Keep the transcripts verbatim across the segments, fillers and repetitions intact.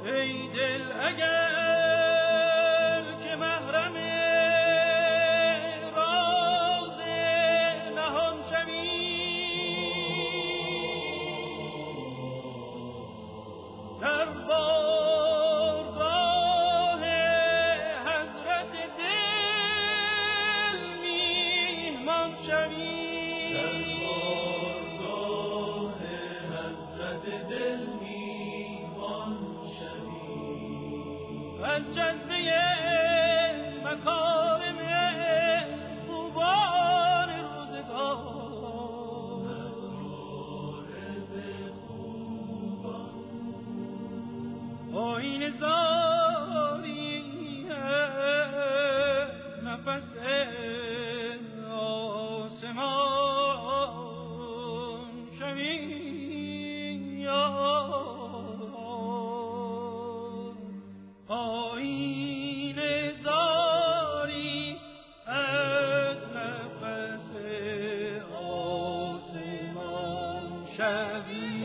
ای دل اگر که محرم راز نهان شوی، در بارگاه حضرت دل میهمان شوی، در بارگاه حضرت دل میهمان شوی، از جذبه مکارم خوبان روزگار، آیین زاری از نفس آسمان شوی، آیین زاری از نفس آسمان شوی.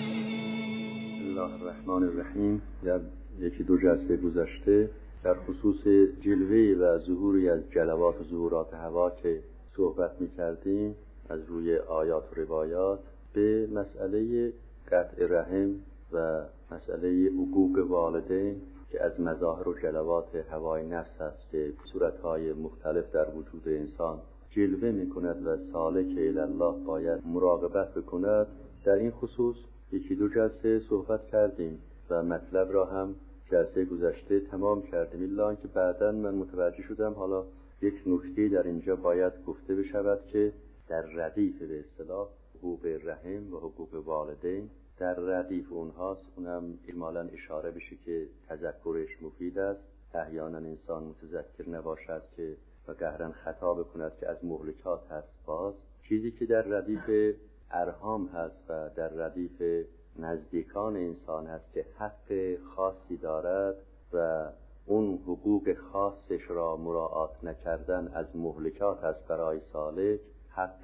بسم الله الرحمن الرحیم. در یکی دو جلسه گذشته در خصوص جلوه و ظهوری از جلوات و ظهورات هوا که صحبت می‌کردیم از روی آیات و روایات، به مسئله قطع رحم و مسئله حقوق والدین که از مظاهر و جلوات هوای نفس است که صورت‌های مختلف در وجود انسان جلوه می‌کند و سالک الی الله باید مراقبت بکند، در این خصوص یکی دو جلسه صحبت کردیم و مطلب را هم جلسه گذشته تمام کردیم، الا که بعداً من متوجه شدم حالا یک نکته در اینجا باید گفته بشود که در ردیف به اصطلاح حقوق رحم و حقوق والدین، در ردیف اونهاست، اونم اجمالاً اشاره بشه که تذکرش مفید است. احیانا انسان متذکر نباشد که و قهرن خطا بکند که از مهلکات هست. باز چیزی که در ردیف ارحام هست و در ردیف نزدیکان انسان هست که حق خاصی دارد و اون حقوق خاصش را مراعات نکردن از مهلکات هست برای سالک، حق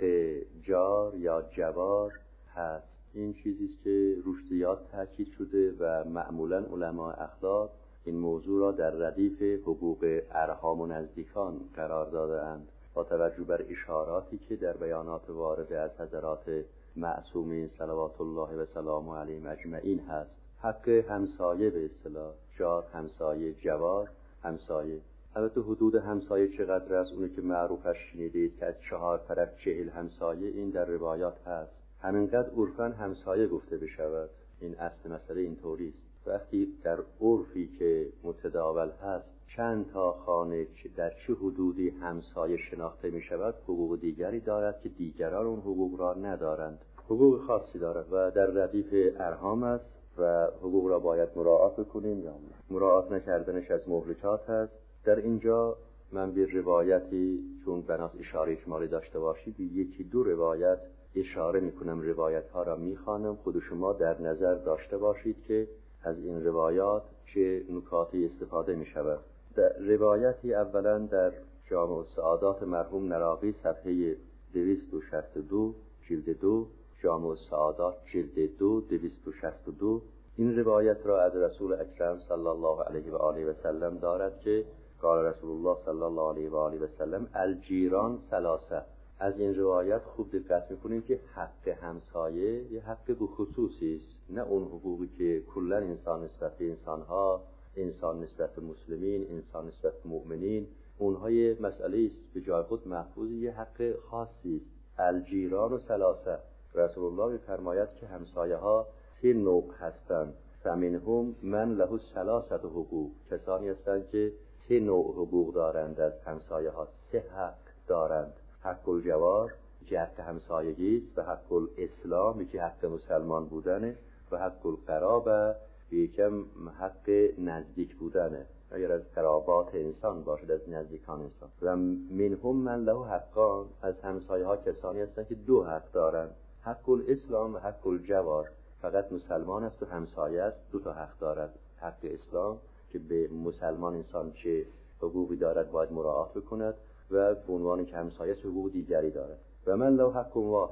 جار یا جوار هست. این چیزیست که روش زیاد تاکید شده و معمولا علماء اخلاق این موضوع را در ردیف حقوق ارحام و نزدیکان قرار داده‌اند با توجه بر اشاراتی که در بیانات وارده از حضرات معصومین صلوات الله و سلامه علیهم اجمعین هست. حق همسایه به اصطلاح، جار همسایه، جوار همسایه. البته حدود همسایه چقدر است اونه که معروفش شنیدید که از چهار طرف چهل همسایه، این در روایات هست. همینقدر عرفاً همسایه گفته بشود، این اصل مسئله اینطوری است. وقتی در عرفی که متداول هست چند تا خانه در چه حدودی همسایه شناخته می شود، حقوق دیگری دارد که دیگران اون حقوق را ندارند، حقوق خاصی دارد و در ردیف ارحام است و حقوق را باید مراعات بکنیم یا مراعات نکردنش از مهلکات هست. در اینجا من به روایتی چون بناس اشاره اجمالی داشته باشی به یکی دو روایت اشاره میکنم، روایت ها را میخوانم، خود شما در نظر داشته باشید که از این روایات چه نکاتی استفاده میشود. در روایتی اولا در جامع السعادات مرحوم نراقی صفحه دویست و شصت و دو جلد دو، جامع السعادات جلد دو دویست و شصت و دو، این روایت را از رسول اکرم صلی الله علیه و آله و سلم دارد که قال رسول الله صلی الله علیه و آله و سلم الجیران ثلاثه. از این روایت خوب دقت میکنیم که حق همسایه یه حق بخصوصی است، نه اون حقوقی که کلا انسان نسبت به انسانها، انسان نسبت به مسلمین، انسان نسبت به مؤمنین، اونها یه مسئله است به جای خود محفوظ، یه حق خاصی است. الجیران و ثلاثه، رسول الله می‌فرماید که همسایه ها سه نوع هستند، فمنهم من له ثلاثه حقوق، کسانی هستند که سه نوع حقوق دارند، از همسایه ها سه حق دارند. حق الجوار که حق همسایگی است و حق الاسلام که حق مسلمان بودنه و حق القرابه یکم حق نزدیک بودنه، اگر از قرابات انسان باشد، از نزدیکان انسان. و منهم من له حقان، از همسایه ها کسانی هستند که دو حق دارند، حق الاسلام و حق الجوار. فقط مسلمان است و همسایه است، دو تا حق دارد. حق اسلام که به مسلمان انسان چه حقوقی دارد باید مراعات بکند و به عنوان که همسایه حقوق دیگری دارد. و من له حق واحد،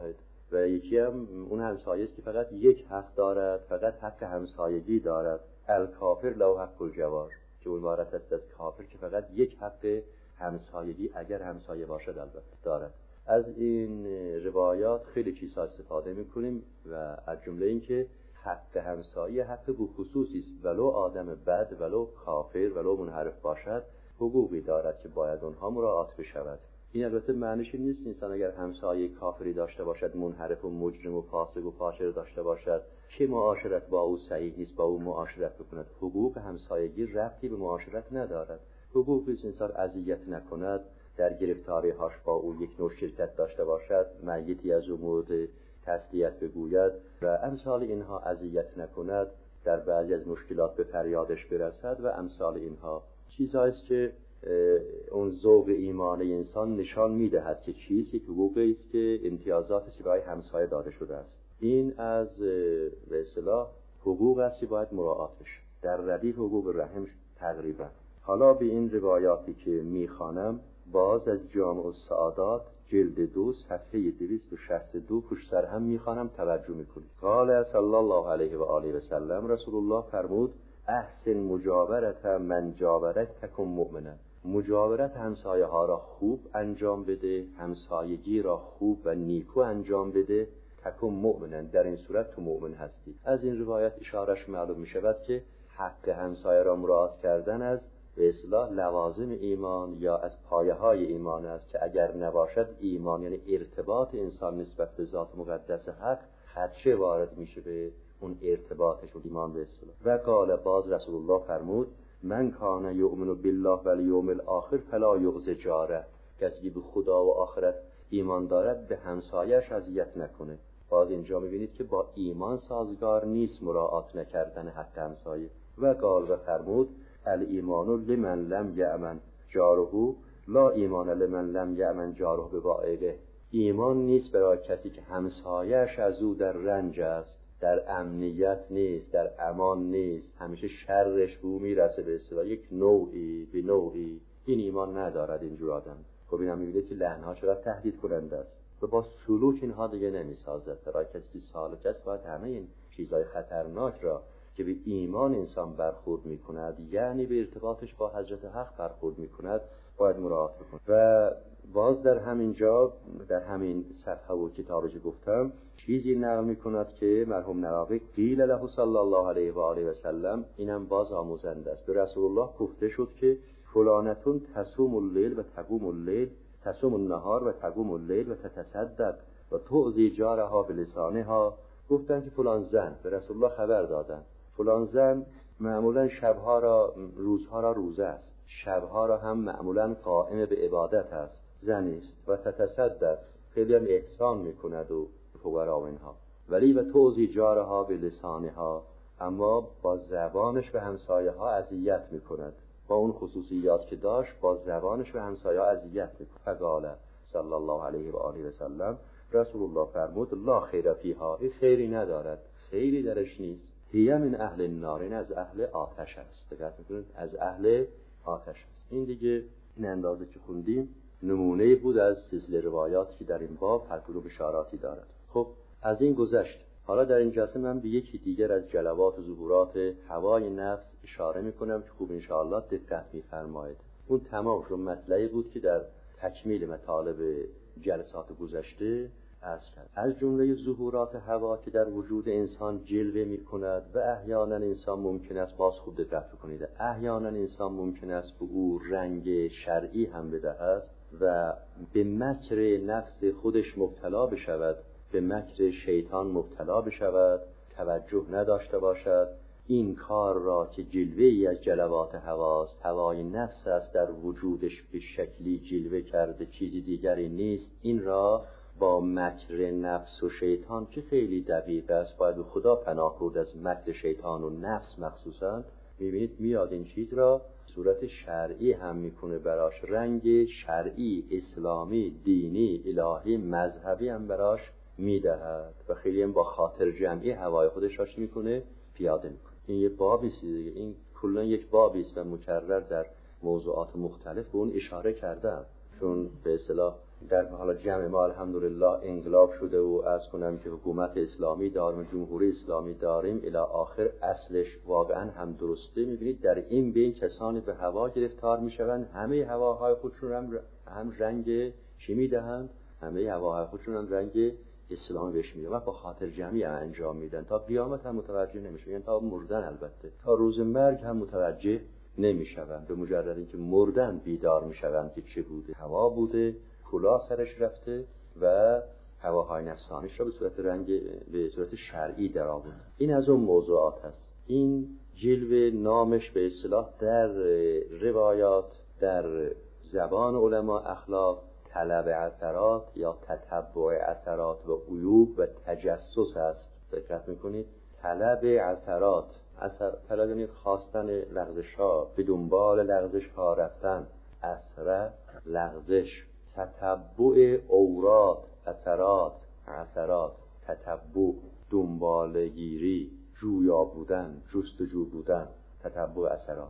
و یکی هم اون همسایه است که فقط یک حق دارد، فقط حق همسایگی دارد. الکافر له حق الجوار، که اون عبارت است از کافر که فقط یک حق همسایگی اگر همسایه باشد البته دارد. از این روایات خیلی چیزها استفاده میکنیم و از جمله این که حق همسایه حق به خصوصی است، ولو آدم بد، ولو کافر، ولو منحرف باشد، حقوقی دارد که باید اونها مراعات بشود. این البته معنیش نیست انسان اگر همسایه کافری داشته باشد، منحرف و مجرم و فاسق و فاجر داشته باشد که معاشرت با او صحیح نیست، با او معاشرت بکند. حقوق همسایگی ربطی به معاشرت ندارد. حقوقی است انسان اذیت نکند، در گرفتاری هاش با او یک نوع شرکت داشته باشد، میتی از او مورد تسلیت بگوید و امثال اینها، اذیت نکند، در بعضی از مشکلات به فریادش برسد و امثال اینها. چیزهایی است که اون ذوق ایمان انسان نشان میدهد که چیزی که حقوقی است که امتیازاتی برای همسایه داده شده است. این از به اصطلاح حقوق است که باید مراعات بشه در ردیف حقوق رحم تقریبا. حالا به این روایاتی که میخوانم باز از جامع السعادات جلد دو صفحه دویست و شصت و دو پشت سر هم میخوانم، توجه میکنید. قال صلی الله علیه و آله و سلم، رسول الله فرمود احسن مجاورت من جاورک تکن مؤمنا. مجاورت همسایه ها را خوب انجام بده، همسایگی را خوب و نیکو انجام بده، تکن مؤمنا، در این صورت تو مؤمن هستی. از این روایت اشارش معلوم می شود که حق همسایه را مراعات کردن از به اصطلاح لوازم ایمان یا از پایه های ایمان است که اگر نباشد ایمان، یعنی ارتباط انسان نسبت به ذات مقدس حق، خدشه وارد میشه به اون ارتباطش و ایمان به اصطلاح. و قال، باز رسول الله فرمود من کان یؤمن بالله و الیوم الاخر فلا یؤذ جاره. کسی به خدا و آخرت ایمان دارد به همسایه‌اش اذیت نکنه. باز اینجا می‌بینید که با ایمان سازگار نیست مراعات نکردن حق همسایه. و قال و فرمود الایمان لمن لم یأمن جاره لا ایمان لمن لم یأمن جاره بوائقه. ایمان نیست برای کسی که همسایه‌اش از او در رنج است، در امنیت نیست، در امان نیست، همیشه شرش به او میرسه، به اصطلاح یک نوعی به نوعی. این ایمان ندارد اینجور آدم. خب این هم میبینید که لعنها چقدر تهدید کننده است و با سلوک اینها دیگه نمیسازد. برای کسی که سالک است باید همه این چیزهای خطرناک را که به ایمان انسان برخورد میکند، یعنی به ارتباطش با حضرت حق برخورد میکند، باید مراعات بکند. و باز در همین جا، در همین صفحه و کتابی که گفتم، چیزی نقل میکند که مرحوم نووی قیل له صلی الله علیه و آله و سلم، اینم باز آموزنده است. به رسول الله گفته شد که فلانتون تصوم اللیل و تقوم اللیل، تصوم النهار و تقوم اللیل و تتصدق و تعزی جارها بلسانها. گفتن که فلان زن، به رسول الله خبر دادن، فلان زن معمولا شبها را روزها را روزه است، شبها را هم معمولا قائم به عبادت است، زنی است و تتصدق، خیلی هم احسان میکند و فقرا و اینها، ولی و تعزی جارها به لسانها، اما با زبانش به همسایه ها اذیت میکند. با اون خصوصیات که داشت با زبانش به همسایه ها اذیت میکند. فقال صلی الله علیه و آله و سلم، رسول الله فرمود لا خیر فیها، این خیری ندارد، خیری درش نیست. هی من اهل النار، این از اهل آتش است. دقت میکنید، از اهل آتش است. این دیگه این اندازه که خوندیم نمونه بود از سلسله روایاتی که در این باب هر کدوم بشاراتی دارد. خب از این گذشت. حالا در این جلسه من به یکی دیگر از جلوات و ظهورات هوای نفس اشاره میکنم که خوب انشاءالله دقت میفرمایید. اون تمام شد مطلبی بود که در تکمیل مطالب جلسات گذشته عرض کرد. از جمله ظهورات هوا که در وجود انسان جلوه میکند و احیانا انسان ممکن است، باز خوب دقت کنید، احیانا انسان ممکن است به او رنگ شرعی هم بدهد و به مکر نفس خودش مبتلا بشود، به مکر شیطان مبتلا بشود، توجه نداشته باشد. این کار را که جلوه‌ای از جلوات هواست، هوای نفس است، در وجودش به شکلی جلوه کرده، چیزی دیگری نیست، این را با مکر نفس و شیطان که خیلی دقیق است، باید به خدا پناه برد از مکر شیطان و نفس مخصوصا. میبینید میاد این چیز را صورت شرعی هم میکنه براش، رنگ شرعی، اسلامی، دینی، الهی، مذهبی هم براش میدهد و خیلی هم با خاطر جمعی هوای خودش راش میکنه، پیاده میکنه. این یه بابی است دیگه، این کلا یک بابی است و مکرر در موضوعات مختلف به اون اشاره کردم، چون به اصطلاح در حالا جمع ما الحمدلله انقلاب شده و از کنم که حکومت اسلامی داریم، جمهوری اسلامی داریم الی آخر، اصلش واقعا هم درسته. میبینید در این بین کسانی به هوا گرفتار میشوند، همه هواهای خودشون هم, هم رنگ چی میدهند؟ همه هواهای خودشون هم رنگ اسلام بهش میدن و با خاطر جمعی انجام میدن. تا قیامت هم متوجه نمیشه، یعنی تا مردن، البته تا روز مرگ هم متوجه نمیشوند. به مجرد اینکه مردن بیدار میشوند که چه بوده. هوا بوده، کلاه سرش رفته و هواهای نفسانیش را به صورت رنگ به صورت شرعی در آورد. این از اون موضوعات است. این جلوه نامش به اصطلاح در روایات، در زبان علما اخلاق طلب اثرات یا تتبع اثرات و عیوب و تجسس است. دقت میکنید؟ طلب اثرات، اثر طلب یعنی خواستن لغزش ها، به دنبال لغزش ها رفتن، اثر لغزش، تتبع اورات، اثرات اثرات، تتبع دنبال گیری، جویا بودن، جستجو بودن، تتبع اثرات.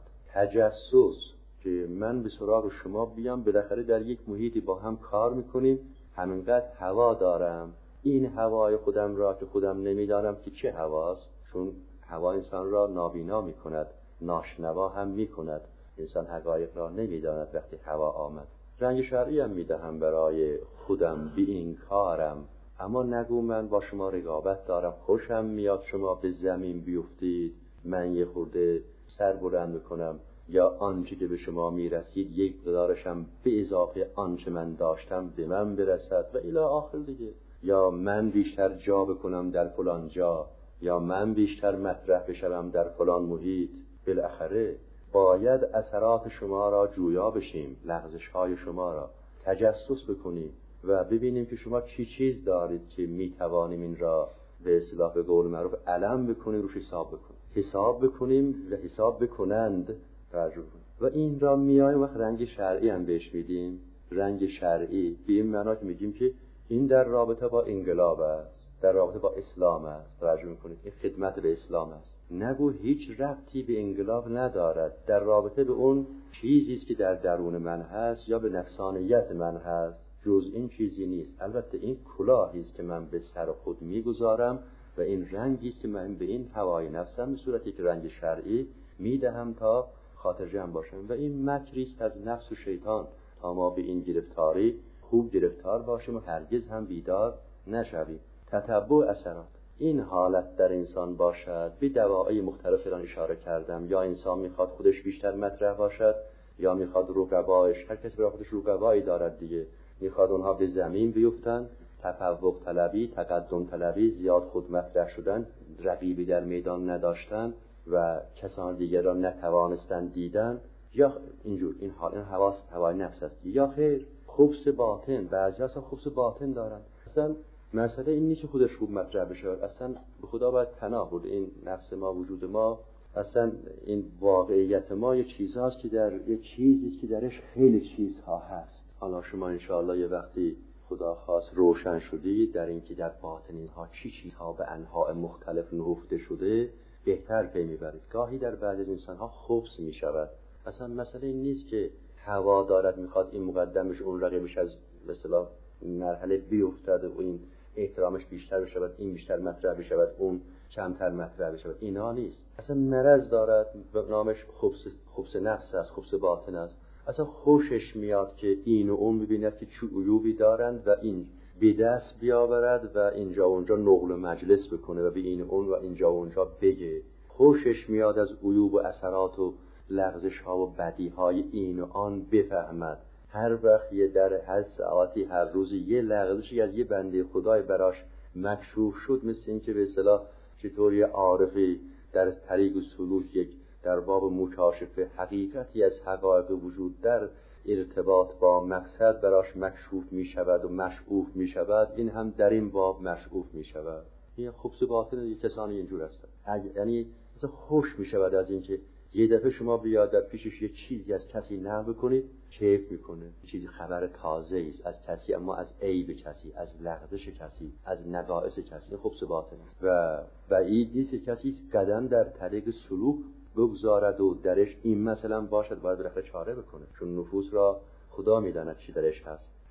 تجسس که من به سراغ شما بیام، بالاخره در یک محیطی با هم کار میکنیم، همینقدر هوا دارم، این هوای خودم را که خودم نمیدانم که چه هواست، چون هوا انسان را نابینا میکند، ناشنوا هم میکند، انسان حقایق را نمیداند. وقتی هوا آمد رنگ شرعی هم میدهم برای خودم، بی این کارم، اما نگو من با شما رقابت دارم، خوشم میاد شما به زمین بیفتید، من یه خورده سر بلند میکنم، یا آنچه که به شما میرسید یک مقدارشم به اضافه آنچه من داشتم به من برسد و الی آخر دیگه، یا من بیشتر جا بکنم در فلان جا، یا من بیشتر مطرح بشم در فلان محیط. بالاخره باید اثرات شما را جویا بشیم، لغزش های شما را تجسس بکنیم و ببینیم که شما چی چیز دارید که میتوانیم این را به اصطلاح به قول معروف علم بکنیم، روش حساب بکنیم، حساب بکنیم و حساب بکنند تجربه. و این را میایم وقت رنگ شرعی هم بهش میدیم. رنگ شرعی به این معنا که میگیم که این در رابطه با انقلاب است، در رابطه با اسلام است. توجه میکنید؟ این خدمت به اسلام است. نگو هیچ ربطی به انقلاب ندارد، در رابطه به اون چیزی است که در درون من هست یا به نفسانیت من هست، جز این چیزی نیست. البته این کلاهی است که من به سر خود میگذارم و این رنگی است که من به این هوای نفسم به صورت یک رنگ شرعی میدهم تا خاطر جمع باشم. و این مکری است از نفس و شیطان تا ما به این گرفتاری خوب گرفتار باشیم و هرگز هم بیدار نشویم. تتبع اثرات، این حالت در انسان باشد. به دواعی مختلف را اشاره کردم. یا انسان میخواد خودش بیشتر مطرح باشد، یا میخواد رقبایش، هر کسی برای خودش رقبایی دارد دیگه، میخواد اونها به زمین بیفتن، تفوق طلبی، تقدم طلبی، زیاد خود مطرح شدن، رقیبی در میدان نداشتن و کسان دیگر را نتوانستن دیدن، یا اینجور. این حال این حواس هوای نفس است. یا خیر خبث باطن، بعضی اصلا خبث باطن دارن. اصلا مسئله این نیست که خودش خوب مطرح بشه، اصلا به خدا باید پناه برد. این نفس ما، وجود ما، اصلا این واقعیت ما یه چیزهاست که در یه چیزیست که درش خیلی چیزها هست. حالا شما انشاءالله یه وقتی خدا خواست روشن شدید در این که در باطن اینها چی چیزها به انواع مختلف نهفته شده، بهتر پی میبرید. گاهی در بعض انسانها خبث میشود. اصلا مسئله این نیست که هوا دارد میخواد این مقدمش اون رقیبش از مثلا مرحله بیفتد و این احترامش بیشتر بشود، این بیشتر مطرح بشود، اون کمتر مطرح بشود. اینا نیست. اصلا مرض دارد، نامش خبث خبث نفس است، خبث باطن است. اصلا خوشش میاد که این و اون ببیند که چه عیوبی دارند و این به دست بیاورد و اینجا و اونجا نقل و مجلس بکنه و به این و اون و اینجا و اونجا بگه. خوشش میاد از عیوب و اثرات و لغزش ها و بدی های این و آن بفهمد. هر وقت یه در هر ساعتی هر روزی یه لغزشی از یه بنده خدای براش مکشوف شد، مثل این که به اصطلاح چطوری عارفی در طریق سلوک یک در باب مکاشفه حقیقتی از حقایق وجود در ارتباط با مقصد براش مکشوف می شود و مشعوف می شود، این هم در این باب مشعوف می شود. این خبث باطن یک کسانی اینجور هستند. یعنی مثلا خوش می شود از اینکه یه دفعه شما بیاد در پیشش یه چیزی از کسی نقل بکنید، کیف میکنه. چیزی خبر تازه است از کسی، اما از عیب کسی، از لغزش کسی، از نقائص کسی. خبث باطن است و بعید نیست کسی قدم در طریق سلوک بگذارد و درش این مثلا باشد باید بالاخره چاره بکنه، چون نفوس را خدا میداند چی درش هست.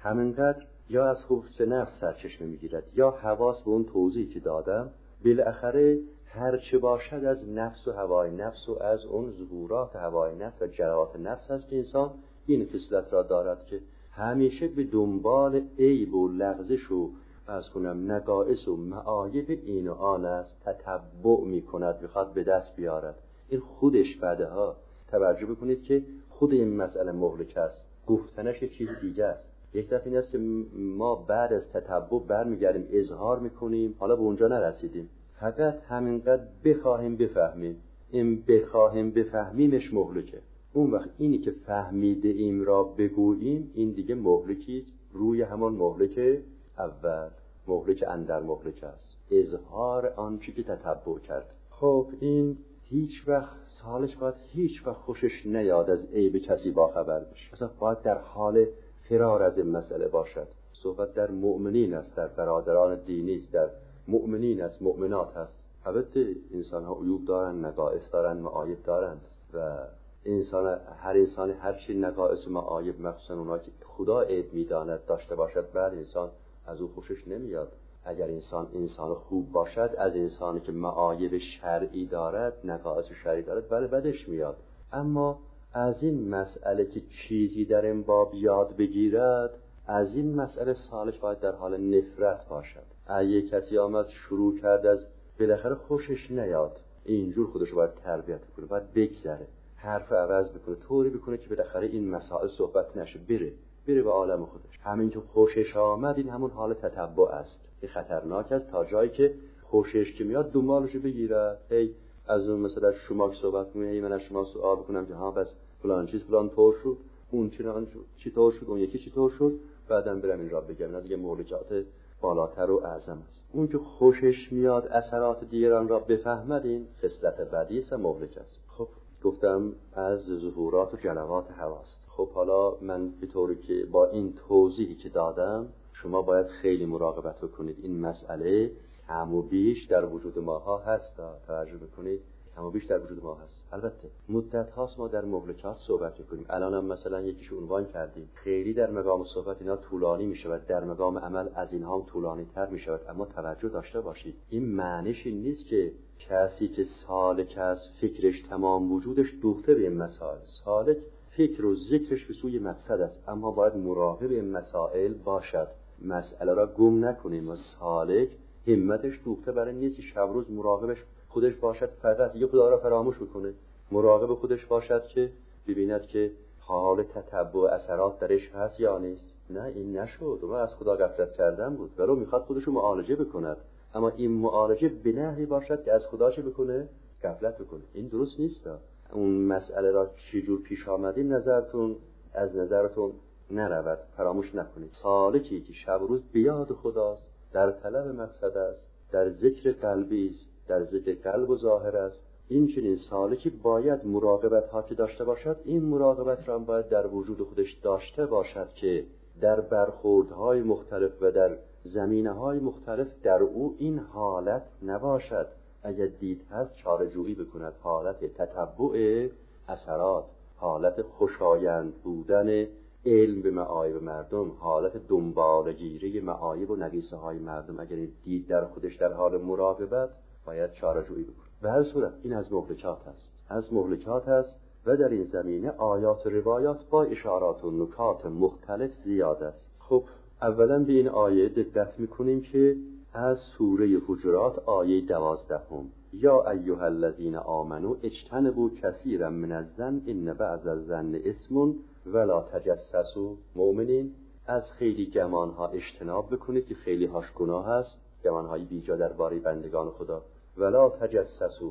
همینقدر یا از خبث نفس سرچشمه میگیرد یا حواس به اون توضیحی که دادم بالاخره هر چه باشد از نفس و هوای نفس و از اون ظهورات هوای نفس و جرات نفس است که انسان این خصلت را دارد که همیشه به دنبال عیب و لغزش و از کنم نقائص و معایب این و آن است، تتبع می کند، میخواد به دست بیارد. این خودش بعدها توجه بکنید که خود این مسئله مهلک است، گفتنش یک چیز دیگه است. یک دفعه این است که ما بعد از تتبع برمیگردیم اظهار میکنیم، حالا به اونجا نرسیدیم، فقط همینقدر بخواهیم بفهمیم. این بخواهیم بفهمیمش مهلکه. اون وقت اینی که فهمیده ایم را بگوییم، این دیگه مهلکیست روی همان مهلک اول، مهلک اندر مهلک است، اظهار آن چی که تتبع کرد. خب این هیچ وقت سالش باید هیچ وقت خوشش نیاد از عیب کسی با خبر بشه، اصلا باید در حال فرار از این مسئله باشد. صحبت در مؤمنین است، در برادران دینی است، در مؤمنین است، مؤمنات است. البته انسان ها عیوب دارن، نقائص دارن، معایب دارند و انسان، هر انسان هر چی نقائص و معایب مخصوصا اونها که خدا عیب میداند داشته باشد، بعد انسان از او خوشش نمیاد. اگر انسان انسان خوب باشد، از انسانی که معایب شرعی دارد، نقائص شرعی دارد، بله بدش میاد. اما از این مسئله که چیزی در این باب یاد بگیرد، از این مسئله سالش باید در حال نفرت باشد. اگه کسی آمد شروع کرد از بالاخره خوشش نیاد، اینجور خودش باید تربیت کنه، باید بگذره، حرف عوض بکنه، طوری بکنه که بالاخره این مسائل صحبت نشه، بره بره به عالم خودش. همین که خوشش آمد، این همون حال تتبع است که خطرناک است، تا جایی که خوشش که میاد دنبالشو بگیره. هی از اون مثلا شما صحبت کنه، هی من از شما سوال بکنم که ها بس فلان چیز فلان طور شد، اون چنان شد، چی طور شد، اون یکی چی طور شد، بعدم برم این را بگم. اینا دیگه مهلکات بالاتر و اعظم است. اون که خوشش میاد اثرات دیگران را بفهمد، این خصلت بدی است و مهلک است. خب گفتم از ظهورات و جلوات حواست. خب حالا من به طوری که با این توضیحی که دادم، شما باید خیلی مراقبت کنید. این مسئله کم و بیش در وجود ماها هست، توجه بکنید، کم و بیش در وجود ما هست. البته مدت هاست ما در مهلکات صحبت میکنیم. الان هم مثلا یکیش عنوان کردیم، خیلی در مقام صحبت اینا طولانی میشود، در مقام عمل از اینها هم طولانی تر میشود. اما توجه داشته باشید، این معنیش این نیست که کسی که سالک است فکرش تمام وجودش دوخته به این مسائل. سالک فکر و ذکرش به سوی مقصد است، اما باید مراقب این مسائل باشد، مسئله را گم نکنیم. و سالک همتش دوخته برای نیست شب روز مراقبش خودش باشد، فقط یه خدا را فراموش بکنه. مراقب خودش باشد که ببیند که حال تتبع اثرات درش هست یا نیست. نه، این نشد، و از خدا غفلت کردن بود، ولو میخواد خودش رو معالجه بکند، اما این معالجه به نحوی باشد که از خدا چه بکنه؟ غفلت بکنه. این درست نیست. اون مسئله را چجور پیش آمدیم نظرتون از نظرتون نرود، فراموش نکنید. سالکی که شب و روز بیاد خداست، در طلب مقصد است، در ذکر قلبی است، در ذکر قلب و ظاهر است، این چنین سالکی باید مراقبت ها که داشته باشد، این مراقبت را باید در وجود خودش داشته باشد که در برخوردهای مختلف و در زمینه‌های مختلف در او این حالت نباشد. اگر دید هست چاره جویی بکند، حالت تتبع اثرات، حالت خوشایند بودن علم به معایب مردم، حالت دنبالگیری معایب و نقیصه های مردم. اگر دید در خودش در حال مراقبت، باید چاره جویی بکند. به هر صورت این از مهلکات است، از مهلکات است و در این زمینه آیات و روایات با اشارات و نکات مختلف زیاد است. خب اولا به این آیه دقت میکنیم که از سوره حجرات آیه دوازدهم، یا ایها الذین آمنوا اجتنبوا کثیرا من الظن ان بعض الظن اسم ولا تجسسوا. مؤمنین از خیلی گمان ها اجتناب بکنید که خیلی هاش گناه است، گمان های بیجا درباره بندگان خدا. ولا تجسسوا،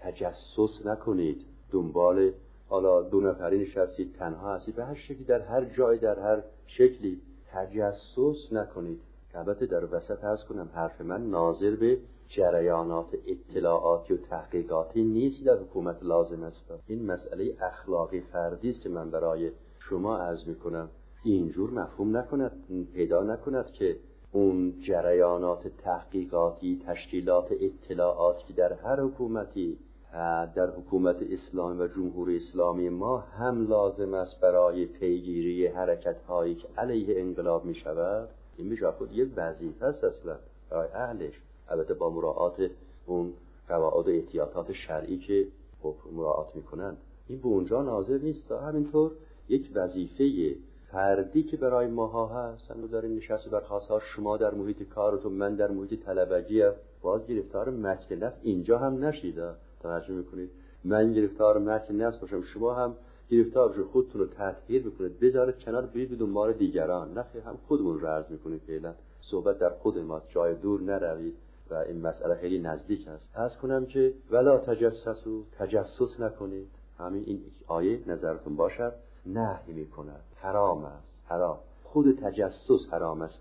تجسس نکنید، دنبال حالا دو نفری نشستید، تنها هستید، به هر شکلی، در هر جای، در هر شکلی تجسس نکنید. البته در وسط هست کنم حرف من ناظر به جریانات اطلاعاتی و تحقیقاتی نیست در حکومت لازم است. این مسئله اخلاقی فردی است که من برای شما عرض میکنم. اینجور مفهوم نکند، پیدا نکند که اون جریانات تحقیقاتی، تشکیلات اطلاعاتی که در هر حکومتی در حکومت اسلامی و جمهوری اسلامی ما هم لازم است برای پیگیری حرکت‌هایی که علیه انقلاب می شود. این به جای خود یک وظیفه است اصلا برای اهلش، البته با مراعات اون قواعد و احتیاطات شرعی که مراعات میکنند. این به اونجا ناظر نیست. همینطور یک وظیفه فردی که برای ماها هست. ما داریم نشست و برخاست ها، شما در محیط کارتون، من در محیط طلبگی، باز گرفتار مکر نفس اینجا هم نشیده. توجه میکنید؟ من گرفتار مکر نفس باشم، شما هم گرفتار بشید، خودتون رو تطهیر بکنید، بذارید کنار، برید به دنبال دیگران. نه خیر، هم خودمون رو عرض میکنید. فعلا صحبت در خود ما، جای دور نروید و این مسئله خیلی نزدیک است. عرض کنم که ولا تجسسوا، تجسس نکنید. همین این آیه نظرتون باشد نهی میکند، حرام است. حرام، خود تجسس حرام است،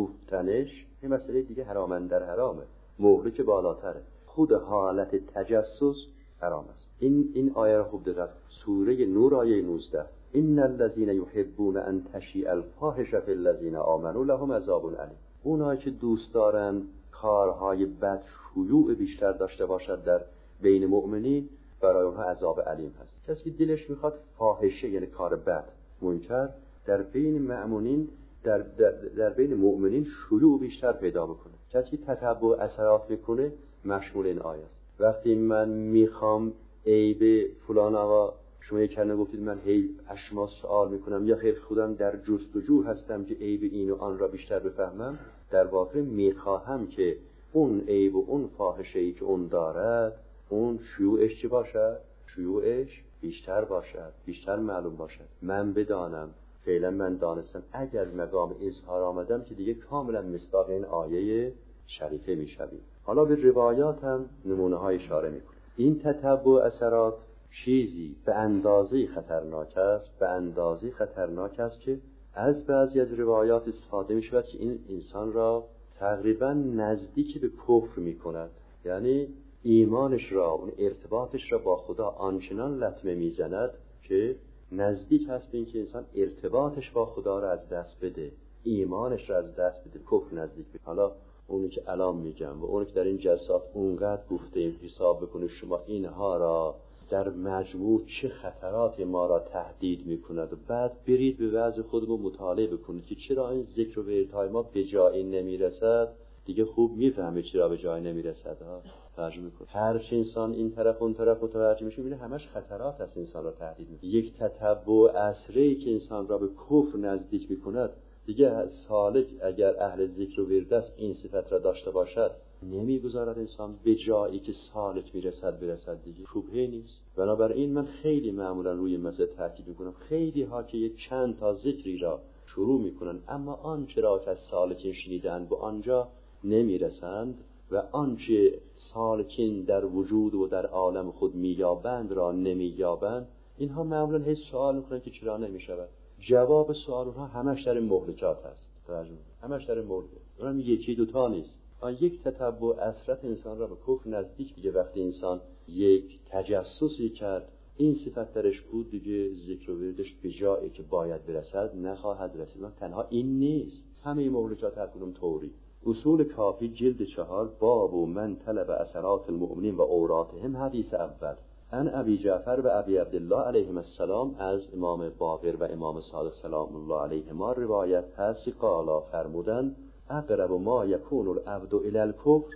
گفتنش این مسئله دیگه حرامن در حرامه، مهلک بالاتره. خود حالت تجسس حرام است. این این آیه رو خوب دقت، سوره نور آیه نوزده، ان الذين يحبون ان تشیع الفاحشه في الذين آمنوا لهم عذاب الیم. اونایی که دوست دارن کارهای بد شیوع بیشتر داشته باشد در بین مؤمنین، برای اونها عذاب علیم هست. کسی که دلش میخواد فاحشه یعنی کار بد، منکر در بین مؤمنین در, در, در بین مؤمنین شیوع بیشتر پیدا بکنه، کسی که تتبع اثرات میکنه، مشمول این آیه است. وقتی من میخوام عیب فلان آقا، شما یک کلمه گفتید، من هی اشما سوال میکنم، یا خیر خودم در جستجو هستم که عیب این و آن را بیشتر بفهمم، در واقع میخواهم که اون عیب و اون فاحشه‌ای که اون دارد، اون شیوعش چی باشد؟ شیوعش بیشتر باشد، بیشتر معلوم باشد، من بدانم. فعلا من دانستم، اگر مقام اظهار آمدم که دیگه کاملا مصداق این آیه شریفه میشویم. حالا به روایات هم نمونه های اشاره میکنم. این تتبع اثرات چیزی به اندازه خطرناک است، به اندازه خطرناک است که از بعضی از روایات استفاده می شود که این انسان را تقریبا نزدیک به کفر می کند. یعنی ایمانش را، اون ارتباطش را با خدا آنچنان لطمه می زند که نزدیک هست به این که انسان ارتباطش با خدا را از دست بده، ایمانش را از دست بده، کفر نزدیک بده. حالا اونی که الان میگم و اونی که در این جلسات اونقدر گفتیم، حساب بکنید شما اینها را در مجموع چه خطراتی ما را تهدید میکند و بعد برید به وضع خودمون مطالعه بکنید که چرا این ذکر و وردهای ما به جایی نمیرسد. دیگه خوب میفهمه چرا به جایی نمیرسد ها. ترجمه کنید. هر چه انسان این طرف اون طرف متوجه میشه، میبینه همش خطرات است انسان را تهدید میکنه. یک تتبع اثری که انسان را به کفر نزدیک میکند، دیگه سالک اگر اهل ذکر و ورد است این صفت را داشته باشد، نمیگذارد انسان به جایی که سالک میرسد برسد. دیگه شبهه نیست. بنابراین من خیلی معمولا روی مسئله تاکید میکنم. خیلی ها که یک چند تا ذکری را شروع میکنن، اما آنچه را که از سالکین شنیدن به آنجا نمیرسند و آنچه سالکین در وجود و در عالم خود مییابند را نمییابند، اینها معمولا هیچ سوال میکنن که چرا نمیشود. جواب سوال اونها همش در مهلکات هست. همش در مهلکات. اونم یکی دوتا نیست. آن یک تتبع اثرت انسان را به کفر نزدیک دیگه. وقتی انسان یک تجسسی کرد، این صفت درش بود، دیگه ذکر و وردش به جایی که باید برسد نخواهد رسید. تنها این نیست، همه مهلکات هر کدوم طوری. اصول کافی جلد چهار، باب و من طلب اثرات المؤمنین و اوراتهم، حدیث اول. ان ابی جعفر و ابی عبدالله علیهم السلام، از امام باقر و امام صادق سلام الله علیهما روایت هست که قالا فرمودن اقرب ما یکون العبد الی الکفر،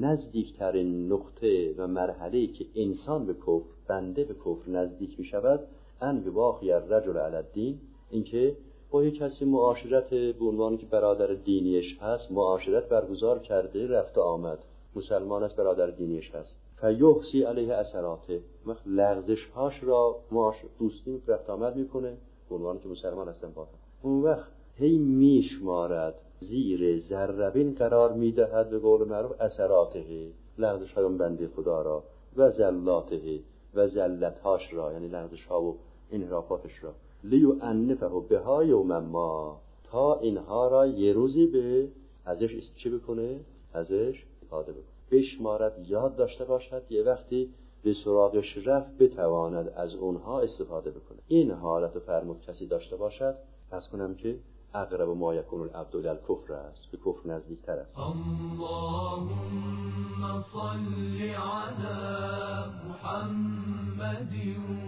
نزدیکترین نقطه و مرحله‌ای که انسان به کفر، بنده به کفر نزدیک می شود، ان یباغی الرجل علی الدین، اینکه با یک کسی معاشرت به عنوان که برادر دینیش هست معاشرت برگزار کرده، رفت و آمد، مسلمان است، برادر دینیش هست، فیحسی علیه اثراته، لغزش هاش را معاشرت دوستی رفت آمد میکنه به عنوان که مسلمان هستن با هم. اون وقت هی میشمارد، زیر ذربین قرار میدهد به قول معروف اثراته، لغزش های اون بنده خدا را، و زلاته و زلتهاش را، یعنی لغزش ها و انحرافاتش را، لیو انفه بها یوم ما، تا اینها را یه روزی به ازش چه بکنه؟ ازش استفاده بکنه، بشمارد، یاد داشته باشد، یه وقتی به سراغش رفت بتواند از اونها استفاده بکنه. این حالت فرمود کسی داشته باشد، پس کنم که اقرب ما یکون العبد الی الکفر است، به کفر نزدیکتر است. اللهم صل علی محمد